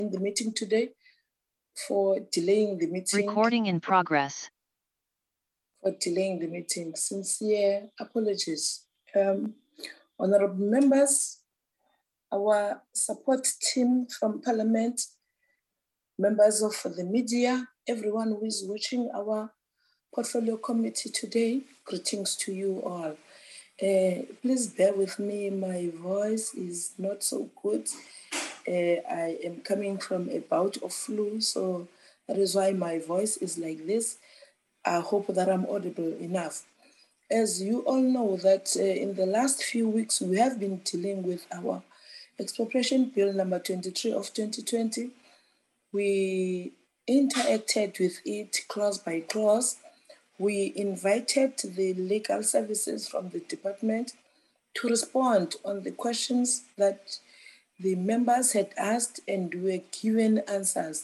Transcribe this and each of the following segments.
the meeting today, for delaying the meeting. Recording in progress. For delaying the meeting. Sincere apologies. Honorable members, our support team from Parliament, members of the media, everyone who is watching our portfolio committee today, greetings to you all. Please bear with me, my voice is not so good. I am coming from a bout of flu, so that is why my voice is like this. I hope that I'm audible enough. As you all know that in the last few weeks, we have been dealing with our expropriation bill number 23 of 2020. We interacted with it clause by clause. We invited the legal services from the department to respond on the questions that the members had asked and were given answers.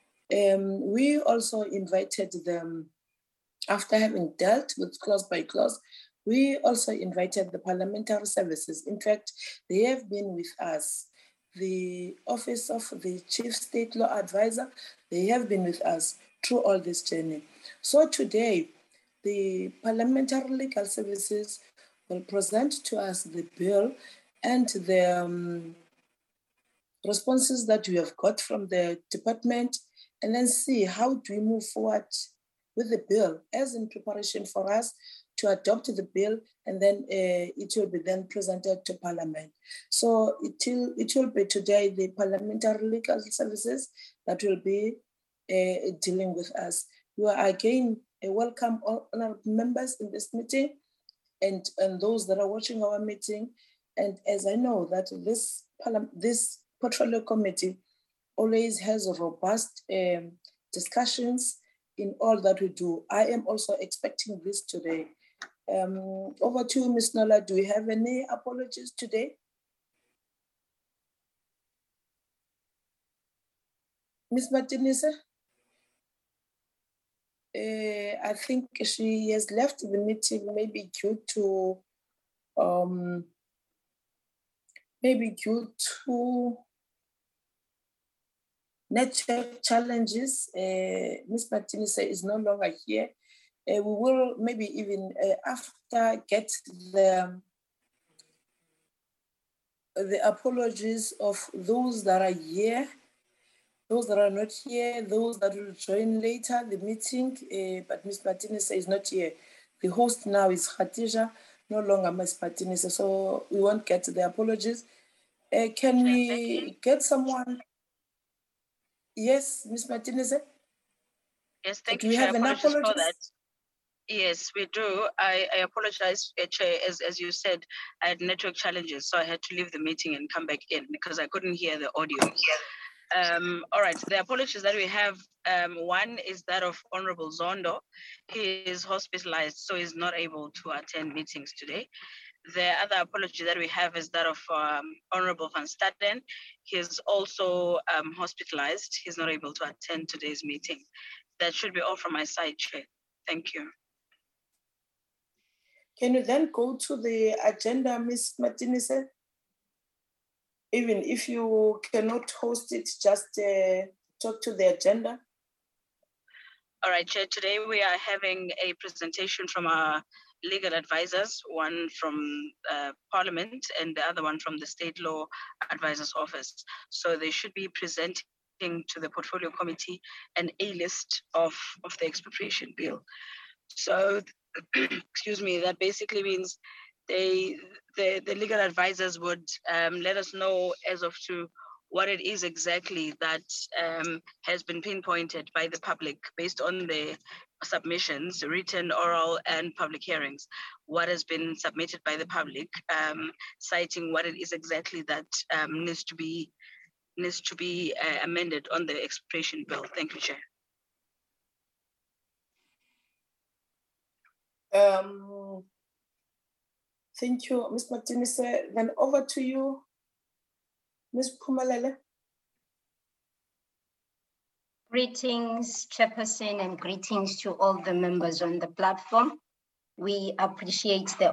We also invited them, after having dealt with clause by clause, we also invited the parliamentary services. In fact, they have been with us. The Office of the Chief State Law Advisor, they have been with us through all this journey. So today, the Parliamentary Legal Services will present to us the bill and the responses that we have got from the department, and then see how do we move forward with the bill as in preparation for us to adopt the bill, and then it will be then presented to Parliament. So it will be today the Parliamentary Legal Services that will be dealing with us. You are again welcome all honorable members in this meeting and those that are watching our meeting. And as I know that this portfolio committee always has robust discussions in all that we do. I am also expecting this today. Over to you, Ms. Nola. Do we have any apologies today? Ms. Martinez? I think she has left the meeting maybe due to network challenges. Ms. Martinez is no longer here. We will maybe even after get the apologies of those that are here, those that are not here, those that will join later the meeting, but Ms. Martinez is not here. The host now is Khatija, no longer Ms. Martinez, so we won't get the apologies. Can we get someone? Yes, Ms. Martinez? Yes, thank you. Do we have an apology for that? Yes, we do. I apologize, Chair. As you said, I had network challenges, so I had to leave the meeting and come back in because I couldn't hear the audio. All right, the apologies that we have, one is that of Honorable Zondo. He is hospitalized, so he's not able to attend meetings today. The other apology that we have is that of Honorable Van Staden. He is also hospitalized. He's not able to attend today's meeting. That should be all from my side, Chair. Thank you. Can you then go to the agenda, Ms. Martinez? Even if you cannot host it, just talk to the agenda. All right, Chair. Today we are having a presentation from our legal advisors, one from Parliament and the other one from the State Law Advisors Office. So they should be presenting to the Portfolio Committee an A-list of the expropriation bill. So, excuse me, that basically means the legal advisors would let us know as of to what it is exactly that has been pinpointed by the public based on the submissions, written, oral, and public hearings, what has been submitted by the public, citing what it is exactly that needs to be amended on the expropriation bill. Thank you, Chair. Thank you, Ms. Martinez. Then over to you, Ms. Pumalele. Greetings, Chairperson, and greetings to all the members on the platform. We appreciate the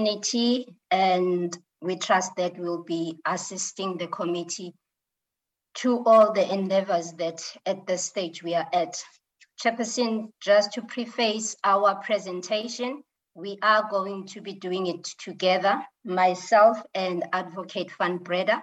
opportunity and we trust that we'll be assisting the committee to all the endeavors that at this stage we are at. Chairperson, just to preface our presentation, we are going to be doing it together, myself and Advocate Van Breda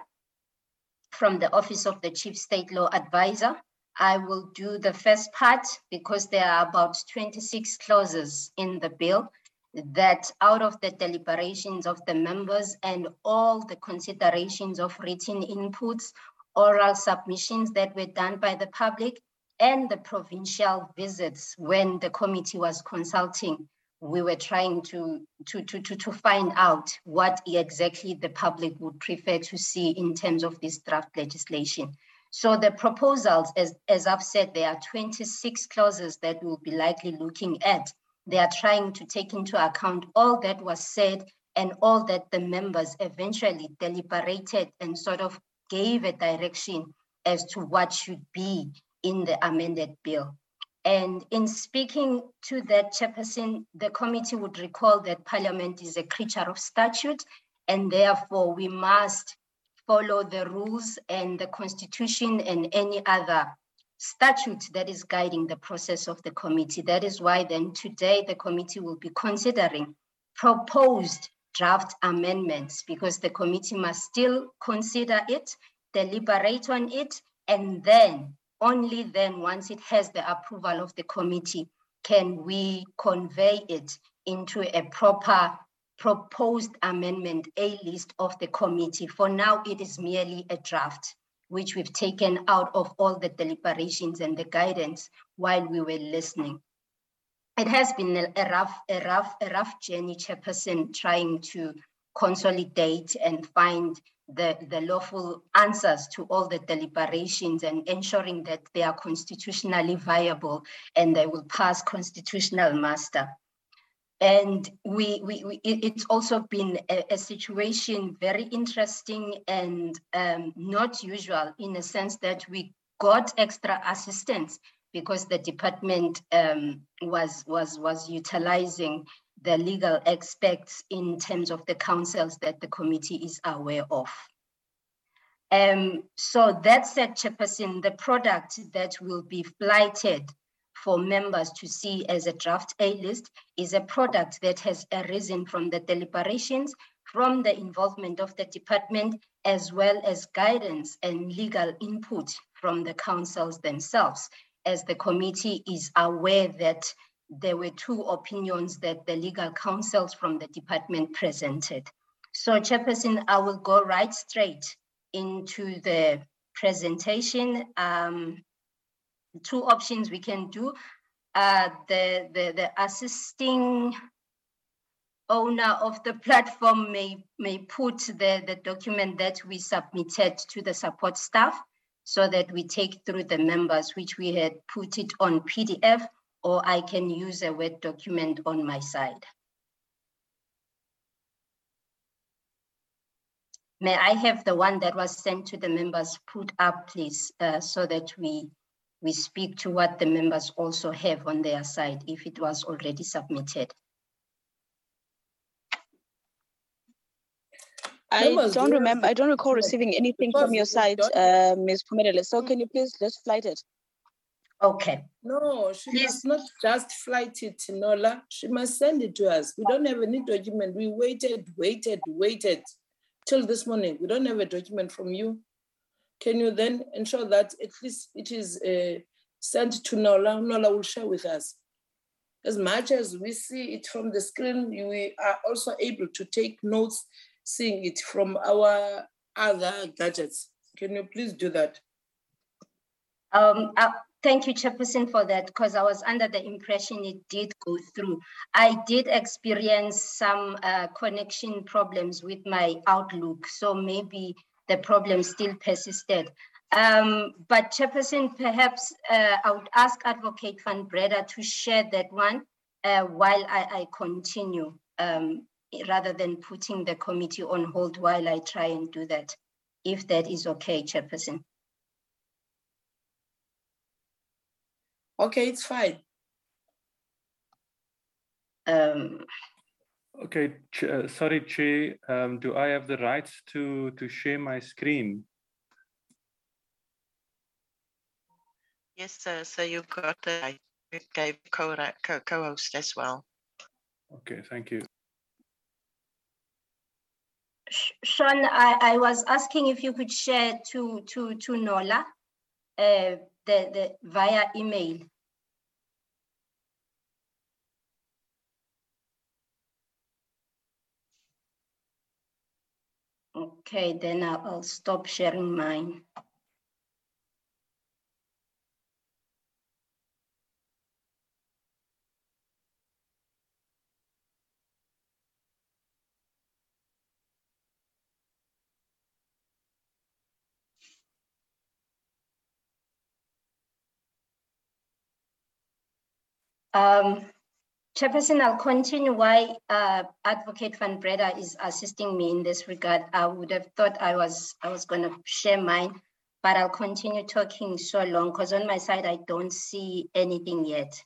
from the Office of the Chief State Law Advisor. I will do the first part because there are about 26 clauses in the bill that out of the deliberations of the members and all the considerations of written inputs, oral submissions that were done by the public, and the provincial visits when the committee was consulting, we were trying to find out what exactly the public would prefer to see in terms of this draft legislation. So the proposals, as I've said, there are 26 clauses that we'll be likely looking at. They are trying to take into account all that was said and all that the members eventually deliberated and sort of gave a direction as to what should be in the amended bill. And in speaking to that, Chairperson, the committee would recall that Parliament is a creature of statute, and therefore we must follow the rules and the Constitution and any other statute that is guiding the process of the committee. That is why then today the committee will be considering proposed draft amendments, because the committee must still consider it, deliberate on it, and then, only then, once it has the approval of the committee, can we convey it into a proper proposed amendment, a list of the committee. For now, it is merely a draft, which we've taken out of all the deliberations and the guidance while we were listening. It has been a rough journey, Chairperson, trying to consolidate and find the lawful answers to all the deliberations and ensuring that they are constitutionally viable and they will pass constitutional muster. And it's also been a situation very interesting and not usual, in a sense that we got extra assistance because the department was utilizing the legal experts in terms of the counsels that the committee is aware of. So that said, Chairperson, the product that will be flighted for members to see as a draft A-list is a product that has arisen from the deliberations, from the involvement of the department, as well as guidance and legal input from the councils themselves, as the committee is aware that there were two opinions that the legal counsels from the department presented. So, Chairperson, I will go right straight into the presentation. Two options we can do. The assisting owner of the platform may put the document that we submitted to the support staff so that we take through the members, which we had put it on PDF, or I can use a Word document on my side. May I have the one that was sent to the members put up, please, so that we speak to what the members also have on their side, if it was already submitted. I don't recall receiving anything from your side, Ms. Pumedele. So can you please just flight it? Okay. No, she must not just flight it, Nola. She must send it to us. We don't have any document. We waited till this morning. We don't have a document from you. Can you then ensure that at least it is sent to Nola? Nola will share with us. As much as we see it from the screen, we are also able to take notes, seeing it from our other gadgets. Can you please do that? Thank you, Chairperson, for that, because I was under the impression it did go through. I did experience some connection problems with my Outlook, so maybe the problem still persisted. But Chairperson, perhaps I would ask Advocate Van Breda to share that one while I continue, rather than putting the committee on hold while I try and do that, if that is okay, Chairperson. Okay, it's fine. Okay, sorry, Chair. Do I have the rights to share my screen? Yes, sir. So you got the, I gave co-host as well. Okay, thank you. Sean, I was asking if you could share to Nola the via email. Okay, then I'll stop sharing mine. Chairperson, I'll continue why Advocate Van Breda is assisting me in this regard. I would have thought I was going to share mine, but I'll continue talking so long because on my side, I don't see anything yet.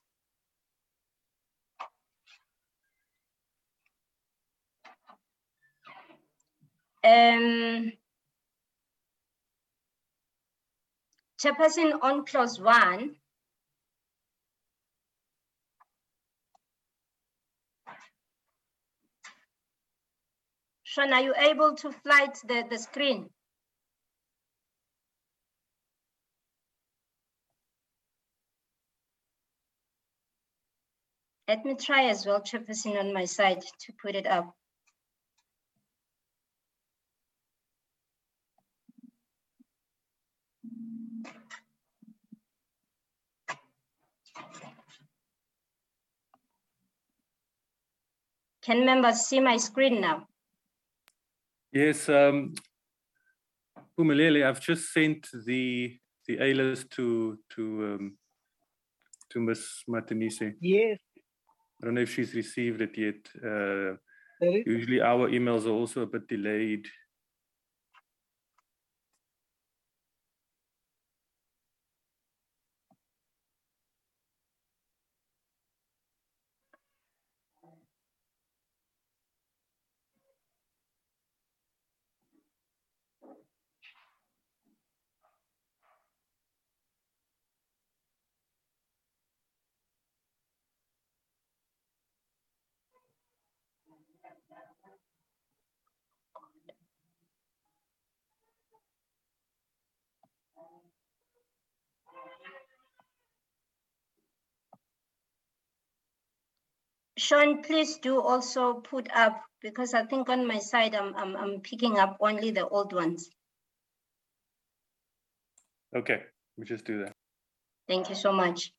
Chairperson, on clause 1, Sean, are you able to flight the screen? Let me try as well, Chairperson, on my side to put it up. Can members see my screen now? Yes, Pumelele, I've just sent the A-list to Ms. Martinise. Yes. I don't know if she's received it yet. Usually our emails are also a bit delayed. Sean, please do also put up, because I think on my side, I'm picking up only the old ones. Okay, we just do that. Thank you so much.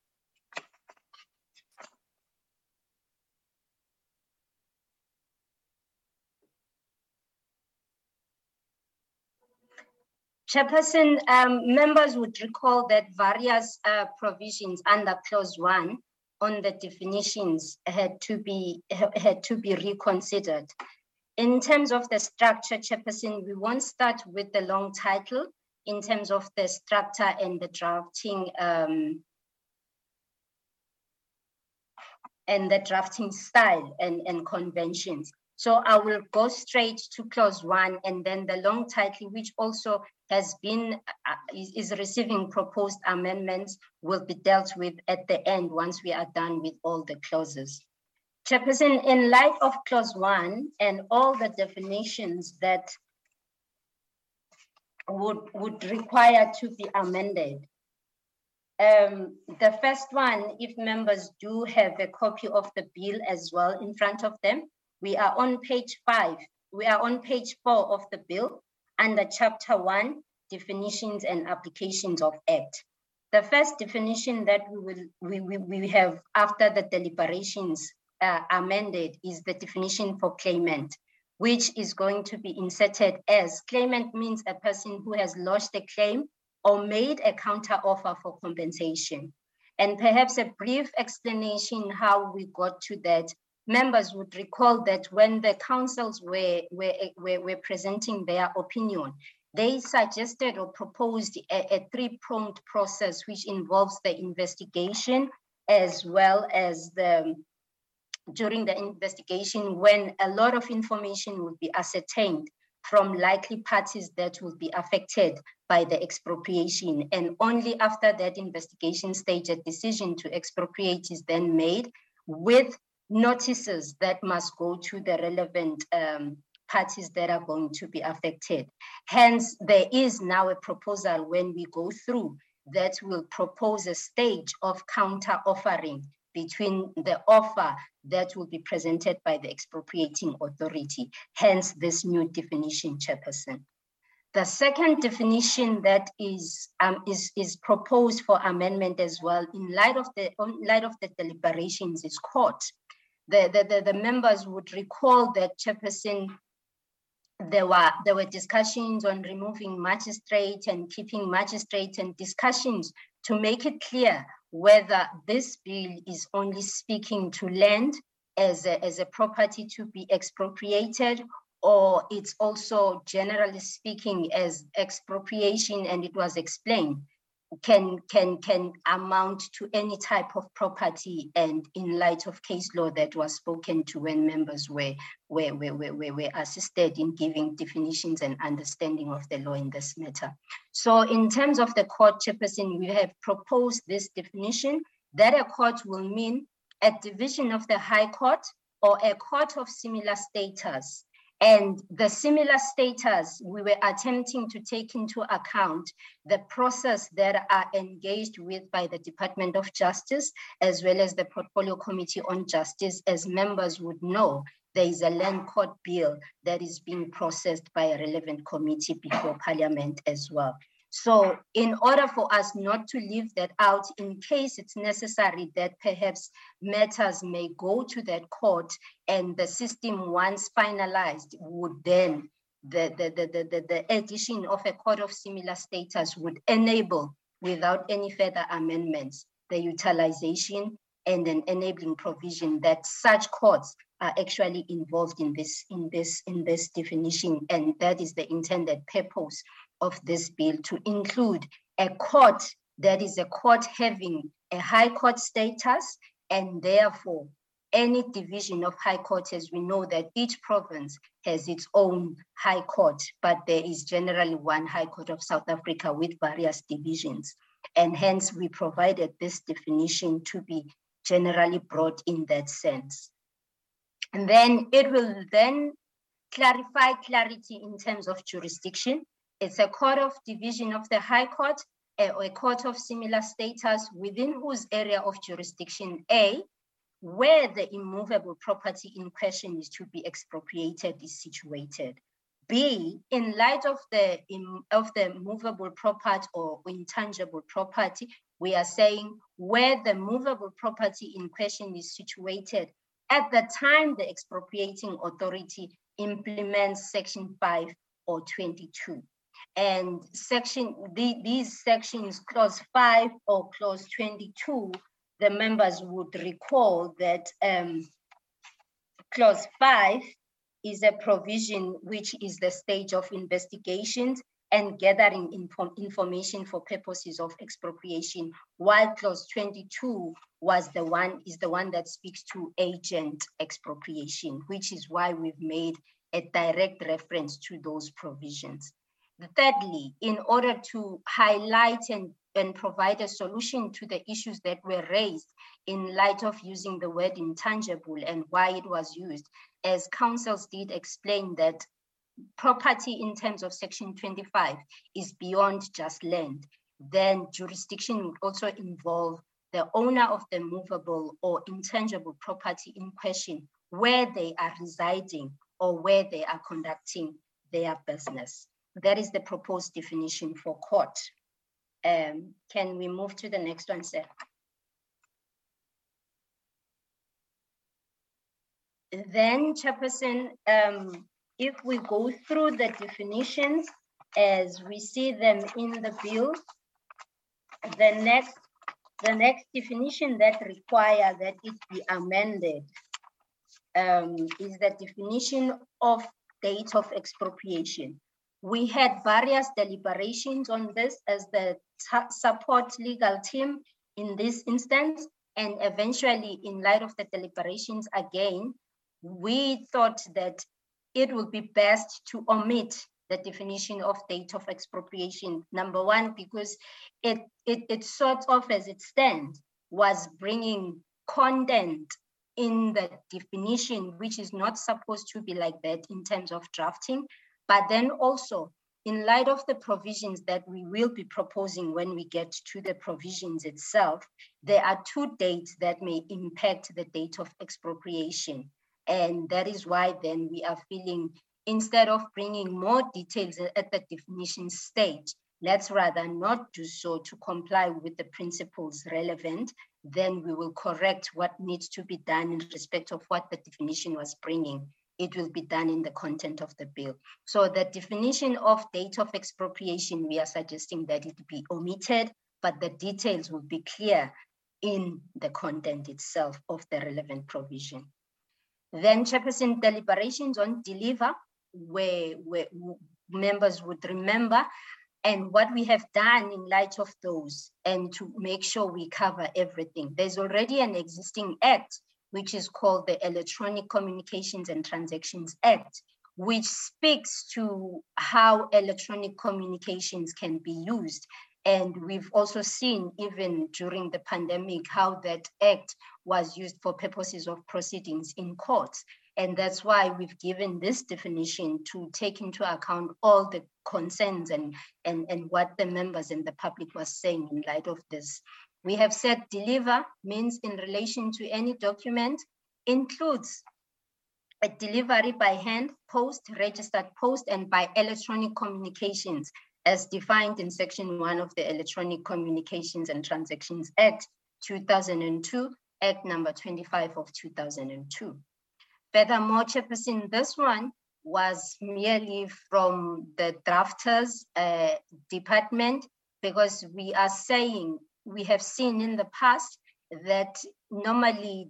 Chairperson, members would recall that various provisions under clause 1 on the definitions had to be reconsidered. In terms of the structure, Chairperson, we won't start with the long title in terms of the structure and the drafting style and conventions. So I will go straight to clause 1, and then the long title, which also has been, is receiving proposed amendments, will be dealt with at the end once we are done with all the clauses. Chairperson, in light of clause 1 and all the definitions that would require to be amended, the first one, if members do have a copy of the bill as well in front of them, we are on page 5. We are on page 4 of the bill under chapter 1, definitions and applications of act. The first definition that we have after the deliberations amended is the definition for claimant, which is going to be inserted as claimant means a person who has lodged a claim or made a counter offer for compensation. And perhaps a brief explanation how we got to that. Members would recall that when the councils were presenting their opinion, they suggested or proposed a three-pronged process which involves the investigation as well as during the investigation when a lot of information would be ascertained, from likely parties that will be affected by the expropriation. And only after that investigation stage, a decision to expropriate is then made with notices that must go to the relevant parties that are going to be affected. Hence, there is now a proposal when we go through that will propose a stage of counter offering between the offer that will be presented by the expropriating authority. Hence, this new definition, Chairperson. The second definition that is proposed for amendment as well, in light of the deliberations, is court. The members would recall that, Chairperson, there were discussions on removing magistrate and keeping magistrate, and discussions to make it clear whether this bill is only speaking to land as a property to be expropriated, or it's also generally speaking as expropriation, and it was explained, can amount to any type of property, and in light of case law that was spoken to when members were assisted in giving definitions and understanding of the law in this matter. So in terms of the court, Chairperson, we have proposed this definition that a court will mean a division of the High Court or a court of similar status. And the similar status, we were attempting to take into account the process that are engaged with by the Department of Justice, as well as the Portfolio Committee on Justice. As members would know, there is a land court bill that is being processed by a relevant committee before Parliament as well. So in order for us not to leave that out, in case it's necessary that perhaps matters may go to that court, and the system once finalized would then, the addition of a court of similar status would enable, without any further amendments, the utilization and an enabling provision that such courts are actually involved in this definition. And that is the intended purpose of this bill, to include a court that is a court having a high court status, and therefore any division of high court, as we know that each province has its own high court, but there is generally one High Court of South Africa with various divisions. And hence we provided this definition to be generally brought in that sense. And then it will then clarity in terms of jurisdiction. It's a court of division of the High Court, or a court of similar status within whose area of jurisdiction, A, where the immovable property in question is to be expropriated, is situated. B, in light of the movable property or intangible property, we are saying where the movable property in question is situated at the time the expropriating authority implements Section 5 or 22. And these sections, Clause 5 or Clause 22, the members would recall that Clause 5 is a provision which is the stage of investigations and gathering information for purposes of expropriation, while Clause 22 is the one that speaks to agent expropriation, which is why we've made a direct reference to those provisions. Thirdly, in order to highlight and provide a solution to the issues that were raised in light of using the word intangible and why it was used, as councils did explain that property in terms of Section 25 is beyond just land, then jurisdiction would also involve the owner of the movable or intangible property in question, where they are residing or where they are conducting their business. That is the proposed definition for court. Can we move to the next one, sir? Then, Chairperson, if we go through the definitions as we see them in the bill, the next definition that requires that it be amended is the definition of date of expropriation. We had various deliberations on this as the support legal team in this instance, and eventually, in light of the deliberations again, we thought that it would be best to omit the definition of date of expropriation. Number one, because it sort of, as it stands, was bringing content in the definition, which is not supposed to be like that in terms of drafting. But then also, in light of the provisions that we will be proposing when we get to the provisions itself, there are two dates that may impact the date of expropriation. And that is why then we are feeling, instead of bringing more details at the definition stage, let's rather not do so to comply with the principles relevant. Then we will correct what needs to be done in respect of what the definition was bringing. It will be done in the content of the bill. So the definition of date of expropriation, we are suggesting that it be omitted, but the details will be clear in the content itself of the relevant provision. Then Chairperson, deliberations on deliver, where members would remember, and what we have done in light of those, and to make sure we cover everything. There's already an existing act, which is called the Electronic Communications and Transactions Act, which speaks to how electronic communications can be used. And we've also seen, even during the pandemic, how that act was used for purposes of proceedings in courts. And that's why we've given this definition to take into account all the concerns and what the members and the public was saying in light of this. We have said deliver means in relation to any document, includes a delivery by hand, post, registered post, and by electronic communications as defined in Section 1 of the Electronic Communications and Transactions Act 2002, Act number 25 of 2002. Furthermore, Chairperson, this one was merely from the drafters department, because we are saying, we have seen in the past that normally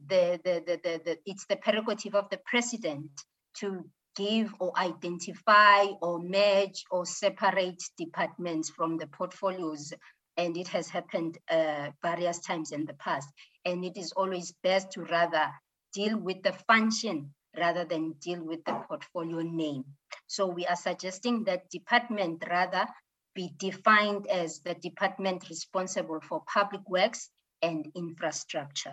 it's the prerogative of the president to give or identify or merge or separate departments from the portfolios. And it has happened various times in the past. And it is always best to rather deal with the function rather than deal with the portfolio name. So we are suggesting that department rather be defined as the department responsible for public works and infrastructure.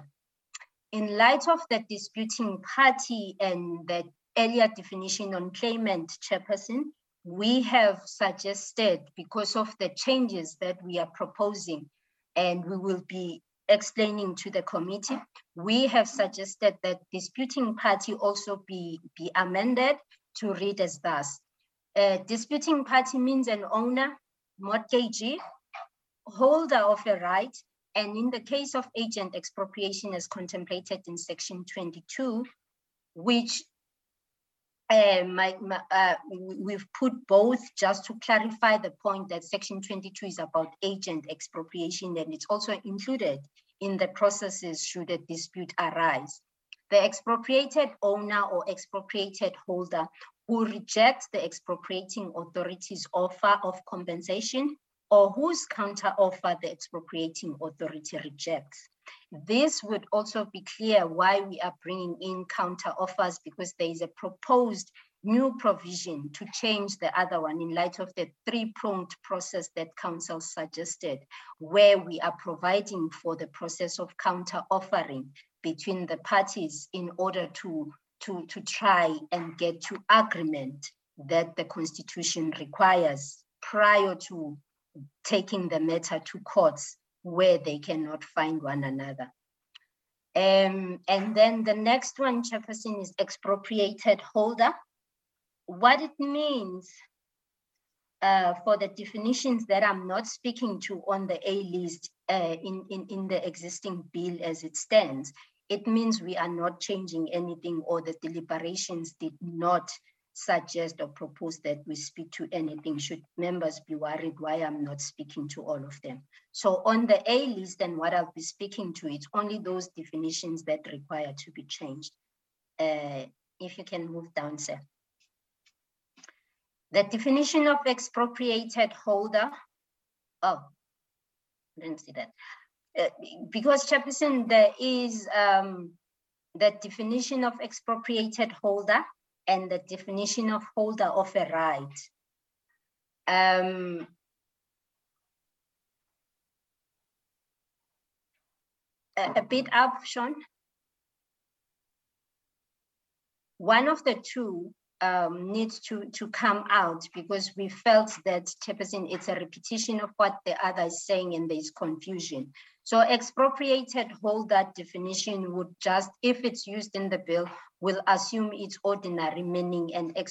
In light of the disputing party and the earlier definition on claimant, Chairperson, we have suggested, because of the changes that we are proposing, and we will be explaining to the committee, we have suggested that disputing party also be amended to read as thus. Disputing party means an owner, mortgagee, holder of a right, and in the case of agent expropriation as contemplated in Section 22, which we've put both just to clarify the point that Section 22 is about agent expropriation, and it's also included in the processes should a dispute arise. The expropriated owner or expropriated holder who rejects the expropriating authority's offer of compensation, or whose counter offer the expropriating authority rejects. This would also be clear why we are bringing in counter offers, because there is a proposed new provision to change the other one in light of the three-pronged process that Council suggested, where we are providing for the process of counter offering between the parties in order to try and get to agreement that the Constitution requires prior to taking the matter to courts where they cannot find one another. And then the next one, Chairperson, is expropriated holder. What it means for the definitions that I'm not speaking to on the A list in the existing bill as it stands, it means we are not changing anything, or the deliberations did not suggest or propose that we speak to anything, should members be worried why I'm not speaking to all of them. So on the A list, and what I'll be speaking to, it's only those definitions that require to be changed. If you can move down, sir. The definition of expropriated holder, oh, I didn't see that. Because, Chairperson, there is the definition of expropriated holder and the definition of holder of a right. A bit up, Sean. One of the two needs to come out, because we felt that, Chairperson, it's a repetition of what the other is saying and there's confusion. So expropriated holder definition would just, if it's used in the bill, will assume its ordinary meaning,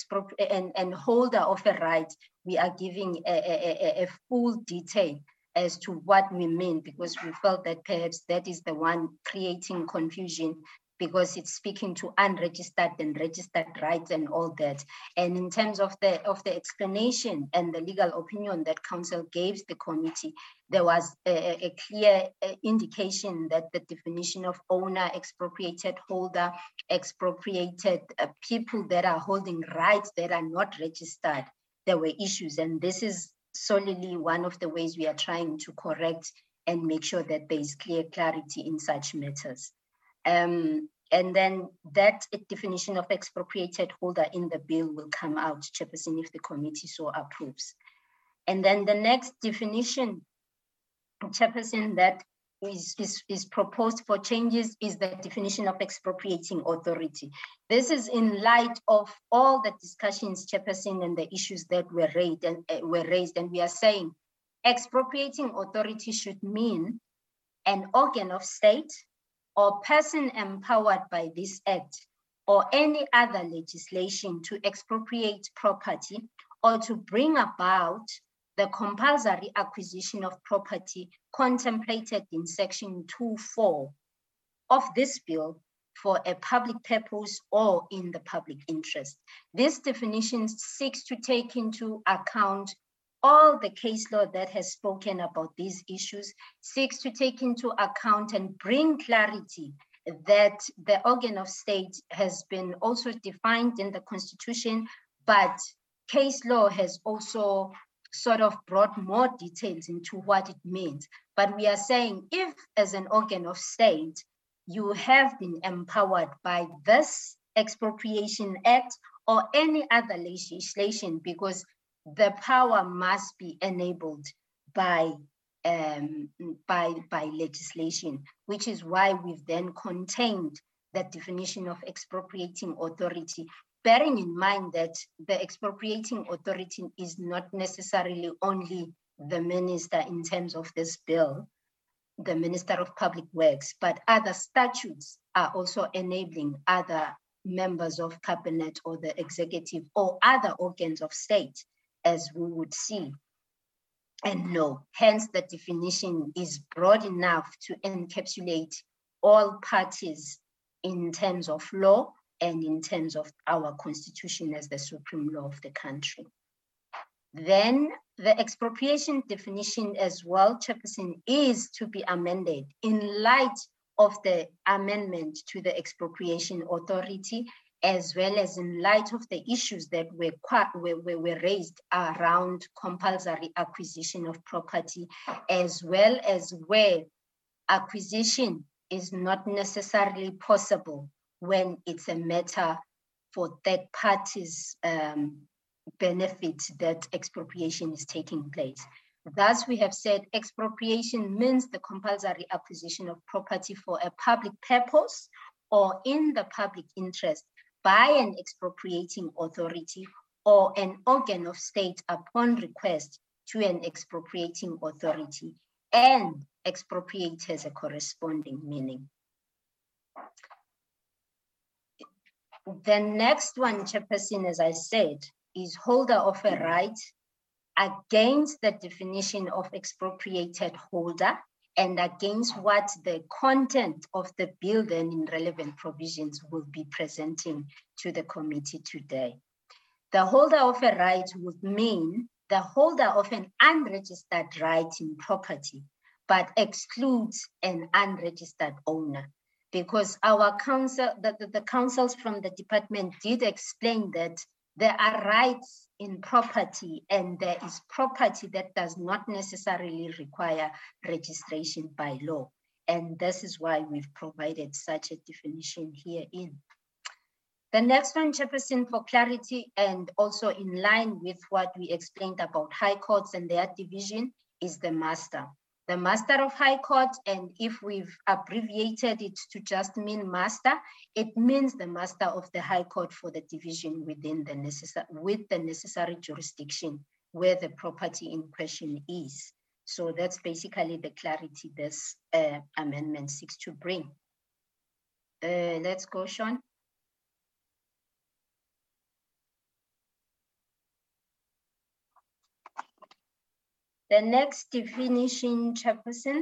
and holder of a right, we are giving a full detail as to what we mean, because we felt that perhaps that is the one creating confusion, because it's speaking to unregistered and registered rights and all that. And in terms of the explanation and the legal opinion that council gave the committee, there was a clear indication that the definition of owner, expropriated holder, expropriated people that are holding rights that are not registered, there were issues. And this is solely one of the ways we are trying to correct and make sure that there is clear clarity in such matters. And then that definition of expropriated holder in the bill will come out, Chairperson, if the committee so approves. And then the next definition, Chairperson, that is proposed for changes is the definition of expropriating authority. This is in light of all the discussions, Chairperson, and the issues that were raised, and we are saying expropriating authority should mean an organ of state or person empowered by this act or any other legislation to expropriate property or to bring about the compulsory acquisition of property contemplated in section 2(4) of this bill for a public purpose or in the public interest. This definition seeks to take into account all the case law that has spoken about these issues, seeks to take into account and bring clarity that the organ of state has been also defined in the Constitution, but case law has also sort of brought more details into what it means. But we are saying, if as an organ of state, you have been empowered by this Expropriation Act or any other legislation, because the power must be enabled by legislation, which is why we've then contained the definition of expropriating authority, bearing in mind that the expropriating authority is not necessarily only the minister in terms of this bill, the Minister of Public Works, but other statutes are also enabling other members of cabinet or the executive or other organs of state, as we would see and know. Hence, the definition is broad enough to encapsulate all parties in terms of law and in terms of our Constitution as the supreme law of the country. Then the expropriation definition as well, Chairperson, is to be amended in light of the amendment to the expropriation authority, as well as in light of the issues that were raised around compulsory acquisition of property, as well as where acquisition is not necessarily possible when it's a matter for third parties' benefit that expropriation is taking place. Thus, we have said expropriation means the compulsory acquisition of property for a public purpose or in the public interest by an expropriating authority or an organ of state upon request to an expropriating authority, and expropriate has a corresponding meaning. The next one, Chairperson, as I said, is holder of a right against the definition of expropriated holder and against what the content of the bill then in relevant provisions will be presenting to the committee today. The holder of a right would mean the holder of an unregistered right in property, but excludes an unregistered owner. Because our council, the councils from the department did explain that there are rights in property and there is property that does not necessarily require registration by law. And this is why we've provided such a definition herein. The next one, Chairperson, for clarity and also in line with what we explained about high courts and their division, is the master. The master of high court, and if we've abbreviated it to just mean master, it means the master of the high court for the division within the necessary jurisdiction where the property in question is. So that's basically the clarity this amendment seeks to bring. Let's go, Sean. The next definition, Chairperson.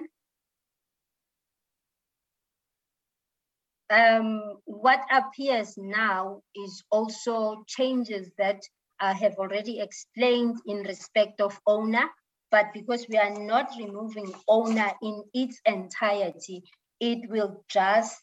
What appears now is also changes that I have already explained in respect of owner, but because we are not removing owner in its entirety, it will just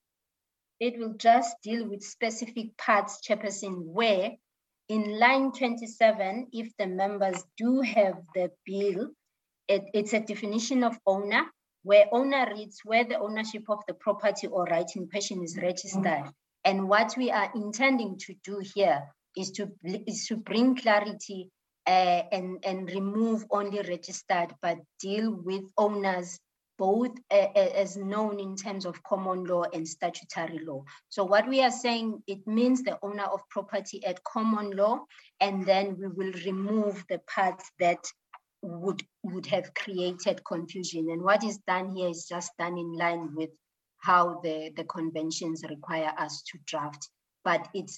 deal with specific parts, Chairperson, where in line 27, if the members do have the bill, it's a definition of owner, where owner reads where the ownership of the property or right in question is registered. And what we are intending to do here is to bring clarity and remove only registered, but deal with owners both as known in terms of common law and statutory law. So what we are saying, it means the owner of property at common law, and then we will remove the parts that would have created confusion. And what is done here is just done in line with how the conventions require us to draft. But it's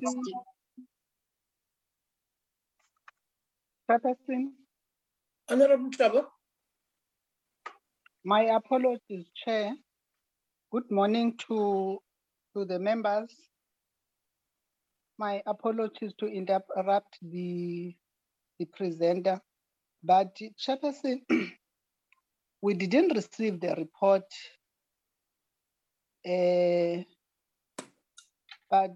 Honorable Jabo. My apologies, Chair. Good morning to the members. My apologies to interrupt the presenter, but Chairperson, we didn't receive the report, but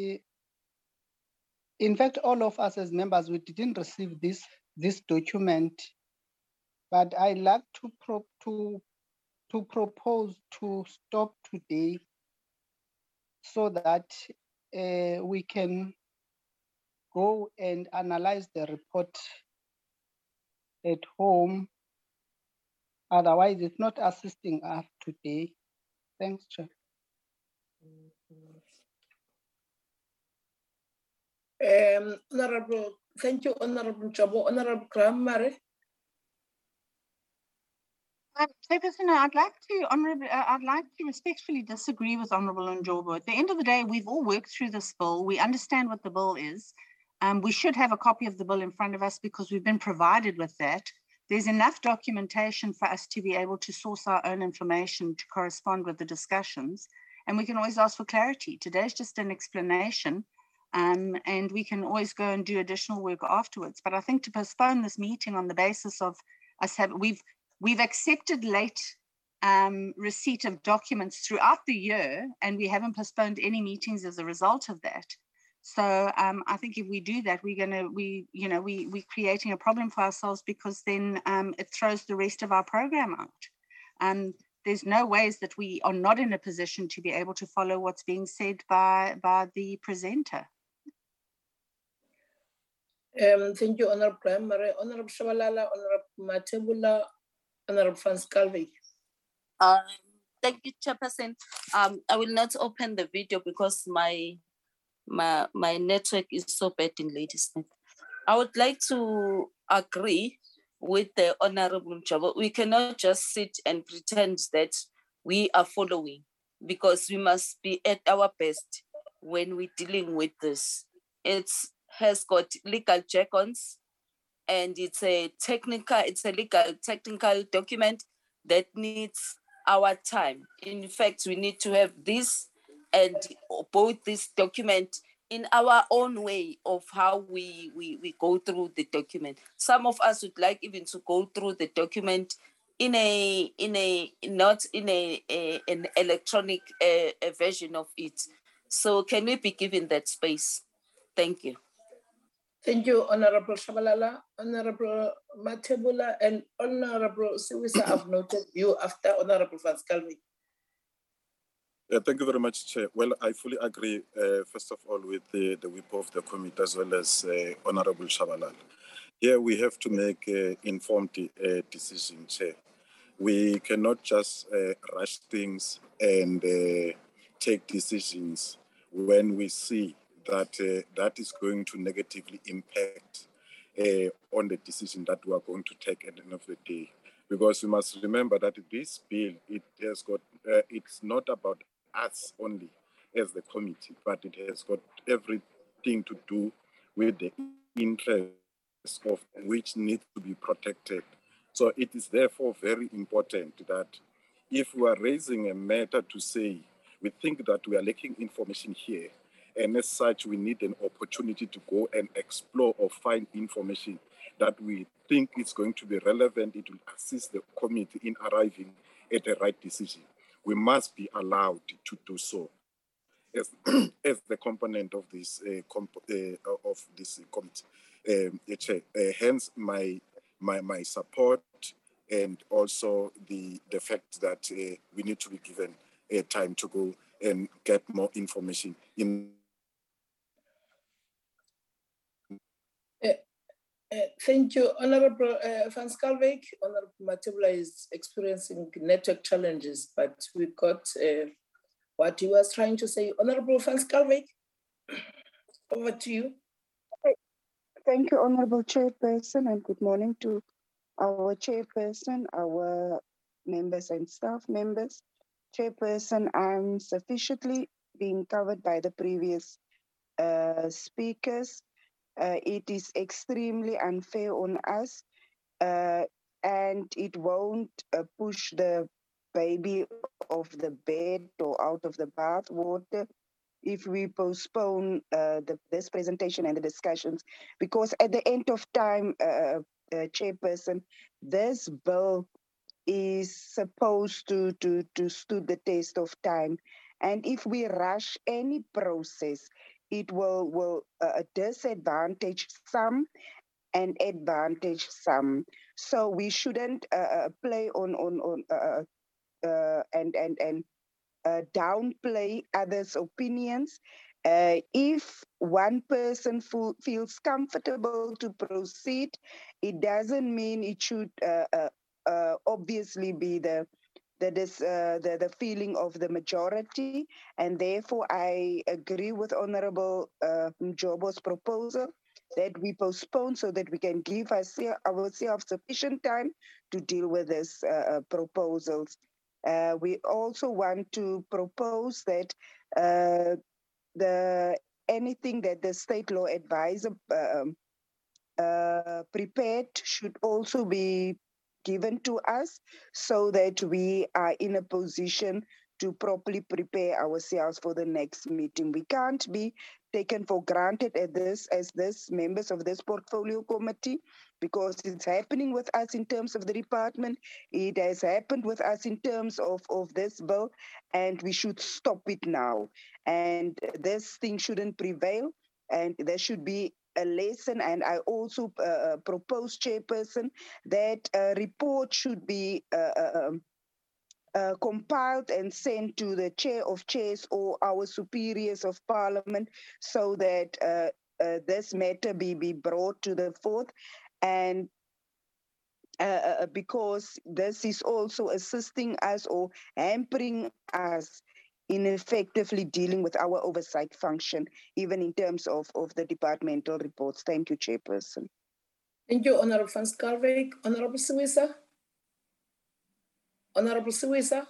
in fact, all of us as members, we didn't receive this document. But I'd like to propose to stop today so that we can go and analyze the report at home. Otherwise, it's not assisting us today. Thanks, Chair. Honorable, thank you, Honorable Jabo. Honorable Graham Murray. Chairperson, I'd like to respectfully disagree with Honourable Njobo. At the end of the day, we've all worked through this bill. We understand what the bill is. We should have a copy of the bill in front of us because we've been provided with that. There's enough documentation for us to be able to source our own information to correspond with the discussions. And we can always ask for clarity. Today's just an explanation, and we can always go and do additional work afterwards. But I think to postpone this meeting on the basis of us we've accepted late receipt of documents throughout the year, and we haven't postponed any meetings as a result of that. So I think if we do that, we're creating a problem for ourselves, because then it throws the rest of our program out. There's no ways that we are not in a position to be able to follow what's being said by the presenter. Thank you, Honorable Graham Murray. Honorable Shabalala, Honorable Matebula, Honorable Franz Calvi. Thank you, Chairperson. I will not open the video because my network is so bad in Ladysmith. I would like to agree with the Honorable Jabo. We cannot just sit and pretend that we are following, because we must be at our best when we're dealing with this. It has got legal check-ons, and it's a legal technical document that needs our time. In fact, we need to have this and both this document in our own way of how we go through the document. Some of us would like even to go through the document not in an electronic version of it. So can we be given that space? Thank you. Thank you, Honorable Shabalala, Honorable Matebula, and Honorable Siwisa. I've noted you after Honorable Franz Calvi. Thank you very much, Chair. Well, I fully agree, first of all, with the whip of the committee as well as Honorable Shabalala. Here we have to make informed decisions, Chair. We cannot just rush things and take decisions when we see that that is going to negatively impact on the decision that we are going to take at the end of the day. Because we must remember that this bill, it has got, it's not about us only as the committee, but it has got everything to do with the interests of which need to be protected. So it is therefore very important that if we are raising a matter to say, we think that we are lacking information here, and as such, we need an opportunity to go and explore or find information that we think is going to be relevant, it will assist the committee in arriving at the right decision. We must be allowed to do so as, as the component of this committee. Hence, my support, and also the fact that we need to be given time to go and get more information in. Thank you, Honorable Van Schalkwyk. Honorable Matebula is experiencing network challenges, but we got what he was trying to say. Honorable Van Schalkwyk, over to you. Thank you, Honorable Chairperson, and good morning to our Chairperson, our members and staff members. Chairperson, I'm sufficiently being covered by the previous speakers. It is extremely unfair on us, and it won't push the baby off the bed or out of the bath water if we postpone this presentation and the discussions, because at the end of time, Chairperson, this bill is supposed to stood the test of time. And if we rush any process, it will disadvantage some and advantage some. So we shouldn't play on and downplay others' opinions. If one person feels comfortable to proceed, it doesn't mean it should obviously be the feeling of the majority, and therefore I agree with Honorable Njobo's proposal that we postpone so that we can give ourselves sufficient time to deal with these proposals. We also want to propose that anything that the state law advisor prepared should also be given to us so that we are in a position to properly prepare ourselves for the next meeting. We can't be taken for granted as members of this portfolio committee, because it's happening with us in terms of the department. It has happened with us in terms of this bill, and we should stop it now. And this thing shouldn't prevail, and there should be a lesson. And I also propose, Chairperson, that a report should be compiled and sent to the chair of chairs or our superiors of parliament, so that this matter be brought to the fore. And because this is also assisting us or hampering us in effectively dealing with our oversight function, even in terms of the departmental reports. Thank you, Chairperson. Thank you, Honorable Van Schalkwyk. Honorable Siwisa. Honorable Siwisa.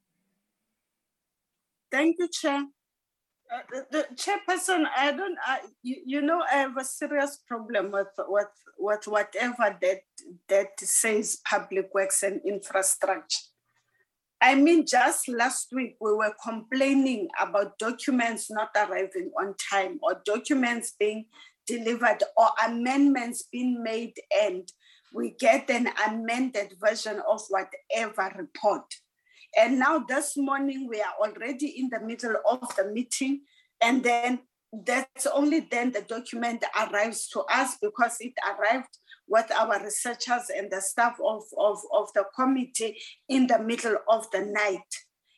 Thank you, Chair. The Chairperson, I have a serious problem with whatever that says public works and infrastructure. I mean, just last week, we were complaining about documents not arriving on time, or documents being delivered, or amendments being made, and we get an amended version of whatever report. And now this morning, we are already in the middle of the meeting, and then that's only then the document arrives to us, because it arrived with our researchers and the staff of the committee in the middle of the night.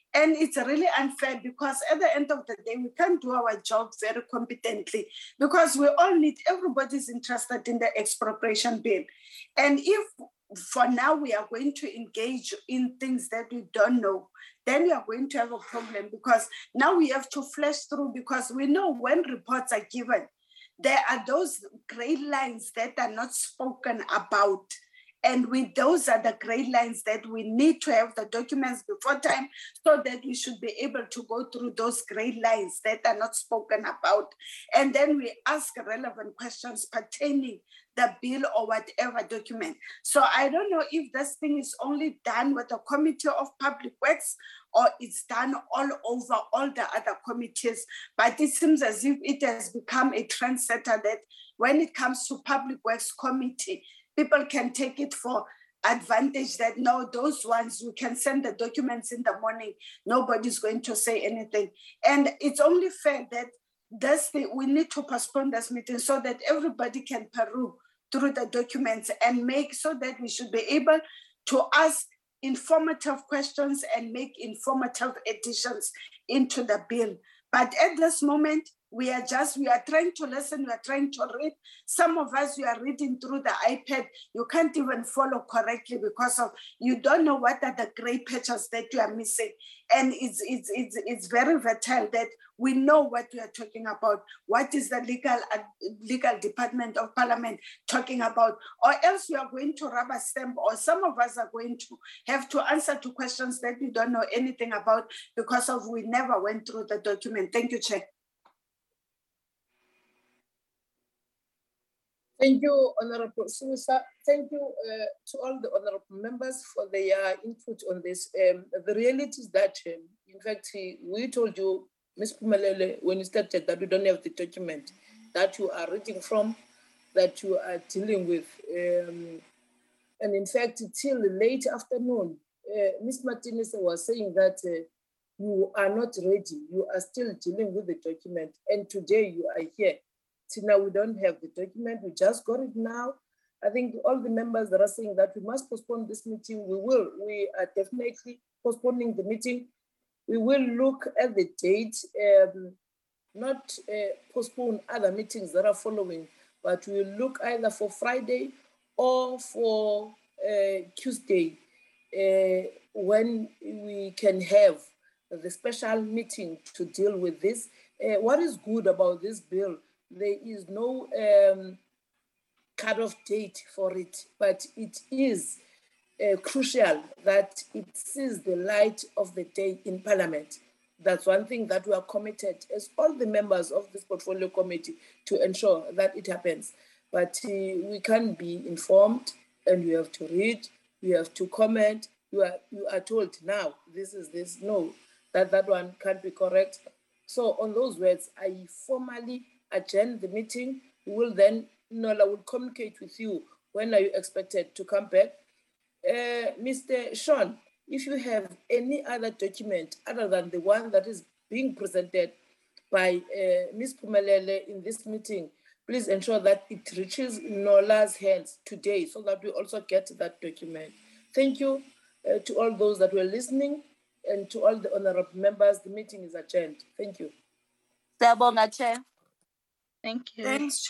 And it's really unfair because at the end of the day, we can't do our job very competently because we all need, everybody's interested in the expropriation bill. And if for now we are going to engage in things that we don't know, then we are going to have a problem because now we have to flesh through, because we know when reports are given, there are those gray lines that are not spoken about. And those are the gray lines that we need to have the documents before time, so that we should be able to go through those gray lines that are not spoken about. And then we ask relevant questions pertaining the bill or whatever document. So I don't know if this thing is only done with the Committee of Public Works or it's done all over all the other committees, but it seems as if it has become a trendsetter that when it comes to Public Works Committee, people can take it for advantage that no, those ones, we can send the documents in the morning, nobody's going to say anything. And it's only fair that we need to postpone this meeting so that everybody can peruse through the documents and make so that we should be able to ask informative questions and make informative additions into the bill. But at this moment, we are trying to listen, we are trying to read. Some of us, you are reading through the iPad, you can't even follow correctly because of, you don't know what are the gray patches that you are missing. And it's very vital that we know what we are talking about. What is the legal department of Parliament talking about? Or else we are going to rubber stamp, or some of us are going to have to answer to questions that we don't know anything about because of we never went through the document. Thank you, Chair. Thank you, Honorable Susa. Thank you to all the honorable members for their input on this. The reality is that, in fact, we told you, Ms. Phumelele, when you started, that we don't have the document that you are reading from, that you are dealing with. And in fact, till the late afternoon, Ms. Martinez was saying that you are not ready. You are still dealing with the document. And today you are here. See, now we don't have the document, we just got it now. I think all the members that are saying that we must postpone this meeting, we will. We are definitely postponing the meeting. We will look at the date, not postpone other meetings that are following, but we will look either for Friday or for Tuesday, when we can have the special meeting to deal with this. What is good about this bill, there is no cut-off date for it, but it is crucial that it sees the light of the day in Parliament. That's one thing that we are committed as all the members of this portfolio committee to ensure that it happens. But we can be informed, and you have to read, you have to comment, you are told now, this is this, no, that one can't be correct. So on those words, I formally adjourn the meeting. We will then, Nola will communicate with you when are you expected to come back. Mr. Sean, if you have any other document other than the one that is being presented by Ms. Phumelele in this meeting, please ensure that it reaches Nola's hands today so that we also get that document. Thank you to all those that were listening and to all the honorable members. The meeting is adjourned. Thank you. Siyabonga, Chair. Thank you. Thanks, Chair.